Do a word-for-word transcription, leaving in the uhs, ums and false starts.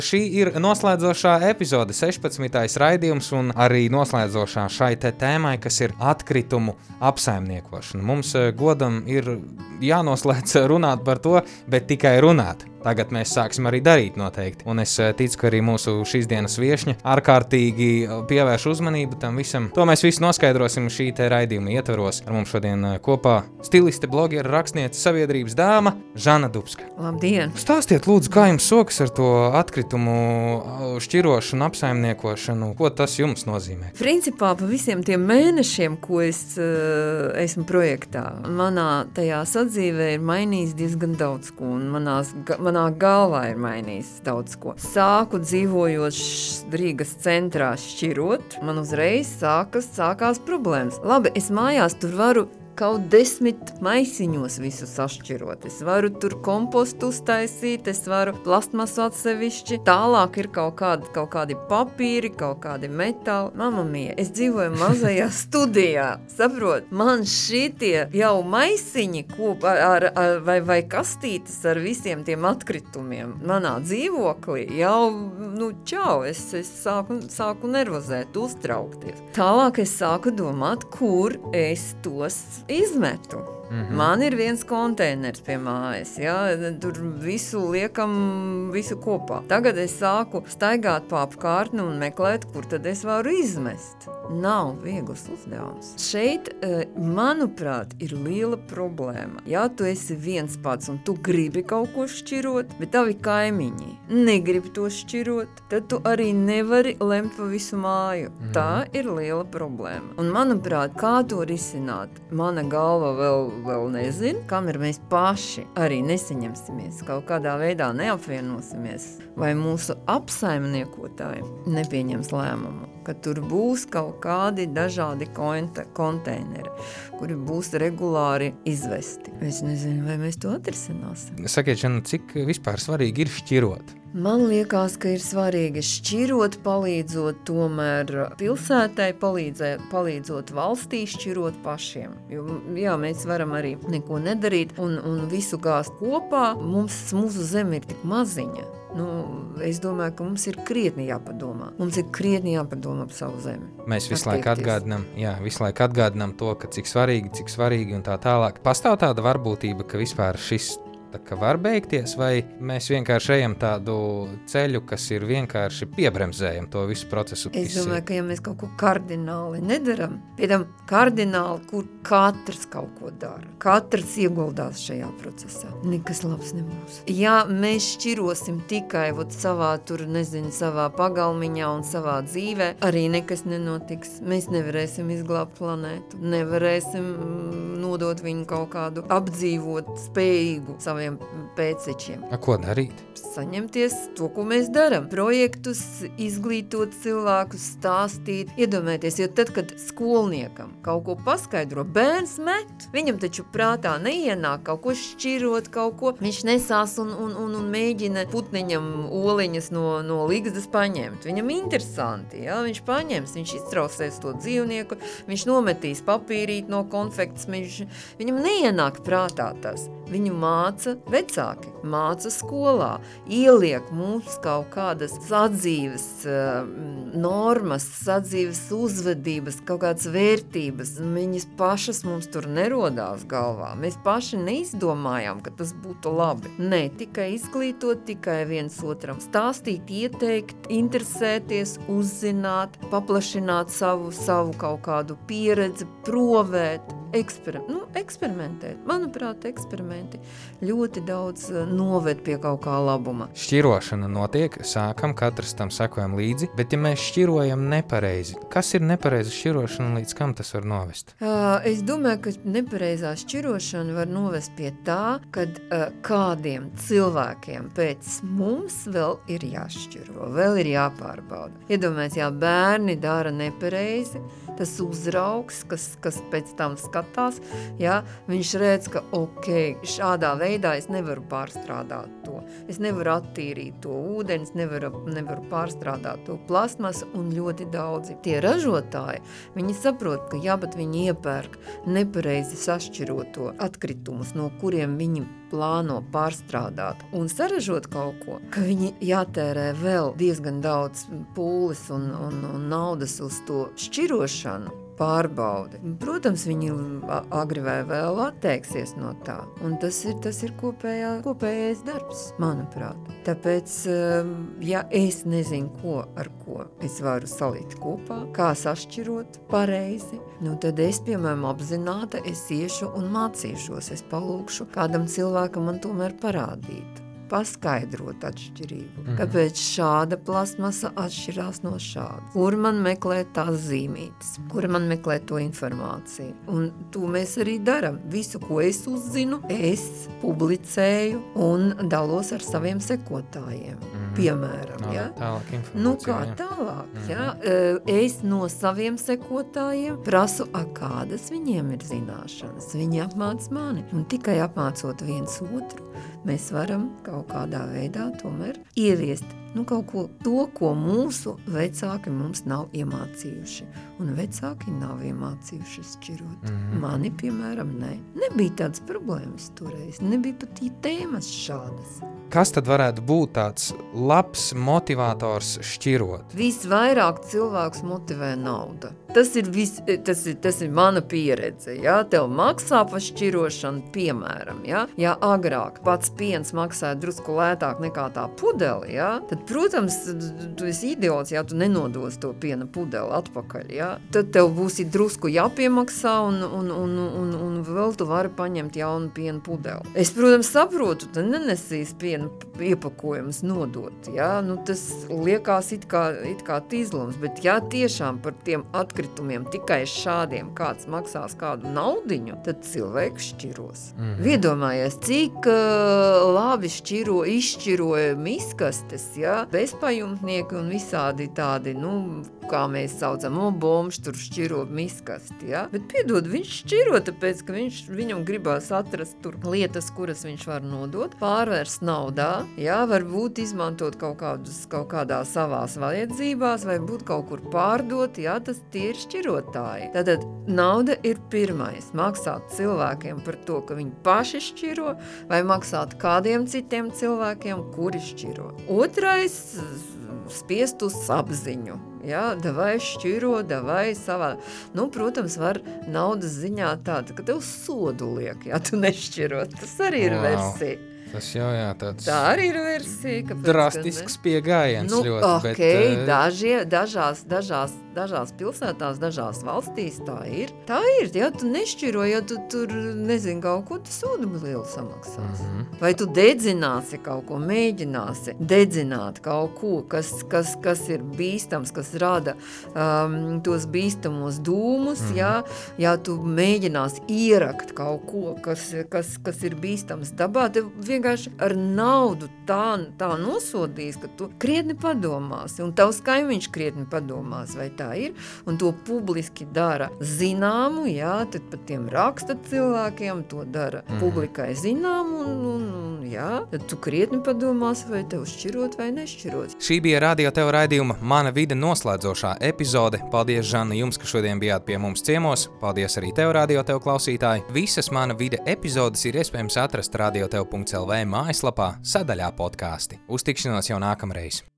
Šī ir noslēdzošā epizode, sešpadsmitais raidījums un arī noslēdzošā šai te tēmai, kas ir atkritumu apsaimniekošana. Mums godam ir jānoslēdz runāt par to, bet tikai runāt. Tagad mēs sāksim arī darīt noteikti. Un es ticu, ka arī mūsu šīs dienas viešņa ārkārtīgi pievērš uzmanību tam visam. To mēs visu noskaidrosim šī te raidījuma ietvaros. Ar mums šodien kopā stiliste, blogera, rakstniece, sabiedrības dāma Žana Dubska. Labdien! Stāstiet lūdzu, kā jums sokas ar to atkritumu šķirošanu, apsaimniekošanu? Ko tas jums nozīmē? Principā pa visiem tiem mēnešiem, ko es uh, esmu projektā, manā tajā sadzīvē ir mainījis diezgan daudz ko. Un manās, manā galvā ir mainījis daudz ko. Sāku dzīvojot Rīgas centrā šķirot, man uzreiz sākas, sākās problēmas. Labi, es mājās tur varu kaut desmit maisiņos visu sašķirot. Es varu tur kompostu uztaisīt, es varu plastmasu atsevišķi. Tālāk ir kaut kādi, kaut kādi papīri, kaut kādi metāli. Mamma mia, es dzīvoju mazajā studijā. Saprot, man šitie jau maisiņi kop, ar, ar, vai, vai kastītes ar visiem tiem atkritumiem manā dzīvoklī jau, nu, čau, es, es sāku, sāku nervozēt, uztraukties. Tālāk es sāku domāt, kur es tos izmetu. Mm-hmm. Man ir viens konteiners pie mājas, ja, tur visu liekam, visu kopā. Tagad es sāku staigāt pa apkārtni un meklēt, kur tad es varu izmest. Nav viegls uzdevums. Šeit, manuprāt, ir liela problēma. Ja tu esi viens pats un tu gribi kaut ko šķirot, bet tavi kaimiņi negrib to šķirot, tad tu arī nevari lemt pa visu māju. Mm. Tā ir liela problēma. Un, manuprāt, kā to risināt? Mana galva vēl, vēl nezina, kamēr mēs paši arī nesaņemsimies, kaut kādā veidā neapvienosimies, vai mūsu apsaimniekotāji nepieņems lēmumu, ka tur būs kaut kādi dažādi konteineri, kuri būs regulāri izvesti. Es nezinu, vai mēs to atrisināsim. Sakiet, Žana, cik vispār svarīgi ir šķirot? Man liekas, ka ir svarīgi šķirot, palīdzot tomēr pilsētai, palīdzēt, palīdzot valstī šķirot pašiem. Jo, jā, mēs varam arī neko nedarīt un, un visu gāzt kopā. Mums, mūsu zeme ir tik maziņa. Nu, es domāju, ka mums ir krietni jāpadomā. Mums ir krietni jāpadomā par savu zemi. Mēs visu laiku atgādinām, jā, visu laiku atgādinām to, ka cik svarīgi, cik svarīgi un tā tālāk. Pastāv tāda varbūtība, ka vispār šis tā kā var beigties, vai mēs vienkārši ejam tādu ceļu, kas ir vienkārši piebremzējam to visu procesu? Es domāju, ka ja mēs kaut ko kardināli nedaram, piedām kardināli, kur katrs kaut ko dara, katrs ieguldās šajā procesā, nekas labs nebūs. Ja mēs šķirosim tikai vot savā tur, nezinu, savā pagalmiņā un savā dzīvē, arī nekas nenotiks. Mēs nevarēsim izglābt planētu, nevarēsim nodot viņu kaut kādu apdzīvot spējīgu saviem pēcečiem. A, ko darīt? Saņemties to, ko mēs daram. Projektus, izglītot cilvēkus, stāstīt. Iedomājieties, jo tad, kad skolniekam kaut ko paskaidro, bērns met, viņam taču prātā neienāk kaut ko šķirot, kaut ko. Viņš nesās un, un, un, un mēģina putniņam oliņas no, no ligzdas paņemt. Viņam interesanti, ja? Viņš paņems, viņš iztrausēs to dzīvnieku, viņš nometīs papīrīt no konfektes, viņš, viņam neienāk prātā tas. Viņu māca vecāki, māca skolā, ieliek mums kaut kādas sadzīves uh, normas, sadzīves uzvedības, kaut kādas vērtības. Viņas pašas mums tur nerodās galvā. Mēs paši neizdomājām, ka tas būtu labi. Nē, tikai izglītot, tikai viens otram stāstīt, ieteikt, interesēties, uzzināt, paplašināt savu, savu kaut kādu pieredzi, provēt. Eksper, nu, eksperimentēt. Manuprāt, eksperimenti ļoti daudz noved pie kaut kā labuma. Šķirošana notiek, sākam, katrs tam sekojam līdzi, bet ja mēs šķirojam nepareizi, kas ir nepareiza šķirošana un līdz kam tas var novest? Uh, es domāju, ka nepareizā šķirošana var novest pie tā, kad uh, kādiem cilvēkiem pēc mums vēl ir jāšķiro, vēl ir jāpārbauda. Iedomājies, ja bērni dara nepareizi, tas uzraugs, kas, kas pēc tam skatās, skatās, ja, viņš redz, ka ok, šādā veidā es nevaru pārstrādāt to. Es nevaru attīrīt to ūdeni, es nevaru, nevaru pārstrādāt to plastmasu un ļoti daudzi. Tie ražotāji, viņi saprot, ka jā, bet viņi iepērk nepareizi sašķirot to atkritumus, no kuriem viņi plāno pārstrādāt un saražot kaut ko, ka viņi jātērē vēl diezgan daudz pūles un, un, un naudas uz to šķirošanu, pārbaudi. Protams, viņi agri vai vēl atteiksies no tā. Un tas ir, tas ir kopējā, kopējais darbs, manuprāt. Tāpēc, ja es nezinu, ko ar ko es varu salikt kopā, kā sašķirot pareizi, nu tad es, piemēram, apzināti, es iešu un mācīšos. Es palūkšu kādam cilvēkam man tomēr parādīt. Paskaidrot atšķirību. Mm. Kāpēc šāda plasmasa atšķirās no šādas? Kur man meklēt tās zīmītes? Kur man meklēt to informāciju? Un to mēs arī daram. Visu, ko es uzzinu, es publicēju un dalos ar saviem sekotājiem. Mm. Piemēram, no, ja? Tālāk informācija. Nu, kā tālāk, mm. ja? Es no saviem sekotājiem prasu, a, kādas viņiem ir zināšanas. Viņi apmāc mani. Un tikai apmācot viens otru, mēs varam kaut kādā veidā tomēr ieviest nu, kaut ko, to, ko mūsu vecāki mums nav iemācījuši. Un vecāki nav iemācījuši šķirot. Mm-hmm. Mani, piemēram, ne. Nebija tādas problēmas toreiz. Nebija pat tēmas šādas. Kas tad varētu būt tāds labs motivators šķirot? Visvairāk cilvēks motivē nauda. Tas ir, vis, tas ir, tas ir mana pieredze. Ja? Tev maksā par šķirošanu, piemēram. Ja, ja agrāk pats piens maksāja drusku lētāk nekā tā pudeli, ja? Tad, protams, tu esi idiots, ja tu nenodos to piena pudeli atpakaļ. Ja? Tad tev būs drusku jāpiemaksā un, un, un, un, un vēl tu vari paņemt jaunu piena pudeli. Es, protams, saprotu, tu nenesīs piena iepakojumus nodot. Ja? Nu, tas liekas it kā, it kā tīzlums, bet ja tiešām par tiem atkritumiem tikai šādiem kāds maksās kādu naudiņu, tad cilvēks šķiros. Mm-hmm. Viedomājies, cik uh, labi šķiro, izšķiroja miskastes, ja? Bezpajumtnieki un visādi tādi, nu, kā mēs saucam, o, bomš tur šķiro miskasti, ja? Bet piedod, viņš šķiro, tāpēc, ka viņš, viņam gribās atrast tur lietas, kuras viņš var nodot, pārvērst naudā, ja? Varbūt izmantot kaut kādus, kaut kādā savās vajadzībās, vai būt kaut kur pārdot, ja? Tas tie ir šķirotāji. Tātad nauda ir pirmais. Maksāt cilvēkiem par to, ka viņi paši šķiro, vai maksāt kādiem citiem cilvēkiem, kuri šķiro. Otrais, spiest uz apziņu. Ja, davai šķiro, davai savā. Nu, protams, var naudas ziņā tāda, ka tev sodu liek, ja tu nešķiro. Tas arī ir wow. versija. Tas jau jā, tāds tā arī ir versija. Kāpēc, drastisks piegājiens nu, ļoti. Ok, bet, dažie, dažās, dažās, dažās pilsētās, dažās valstīs tā ir. Tā ir, ja tu nešķiro, ja tu tur, nezinu, kaut ko, tu sodu lielu samaksās. Mm-hmm. Vai tu dedzināsi kaut ko, mēģināsi dedzināt kaut ko, kas, kas, kas ir bīstams, kas rada um, tos bīstamos dūmus, mm-hmm. ja, ja tu mēģināsi ierakt kaut ko, kas, kas, kas ir bīstams dabā, tev vienkārši ar naudu tā, tā nosodīs, ka tu krietni padomāsi, un tavs kaimiņš krietni padomās, vai tā ir, un to publiski dara zināmu, jā, tad pat tiem raksta cilvēkiem, to dara mm. publikai zināmu, un, un, un jā, tad tu krietni padomāsi, vai tev šķirot vai nešķirot. Šī bija Radio Tev raidījuma Mana vide noslēdzošā epizode. Paldies, Žanna, jums, ka šodien bijāt pie mums ciemos. Paldies arī tev, Radio Tev klausītāji. Visas Mana vide epizodes ir iespējams atrast radiotev punkts el vē mājaslapā sadaļā podkāsti. Uz tikšanos jau nākamreiz.